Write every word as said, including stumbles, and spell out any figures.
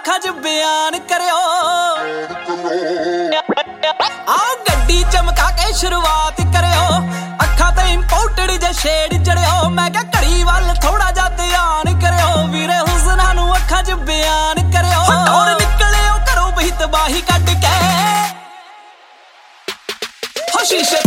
ਅੱਖਾਂ 'ਚ ਬਿਆਨ ਕਰਿਓ। ਆਓ ਗੱਡੀ ਚਮਕਾ ਕੇ ਸ਼ੁਰੂਆਤ ਕਰਿਓ, ਅੱਖਾਂ ਤੇ ਇੰਪੋਰਟਡ ਜੇ ਸ਼ੇਡ ਚੜਿਓ। ਮੈਂ ਕਿਹਾ ਘੜੀ ਵੱਲ ਥੋੜਾ ਜਿਹਾ ਧਿਆਨ ਕਰਿਓ, ਵੀਰੇ ਹੁਸਨਾਂ ਨੂੰ ਅੱਖਾਂ 'ਚ ਬਿਆਨ ਕਰਿਓ। ਹੋਰ ਨਿਕਲਿਓ ਘਰੋਂ ਬਈ ਤਬਾਹੀ ਕੱਢ ਕੇ, ਹੋ ਸ਼ੀਸ਼ੇ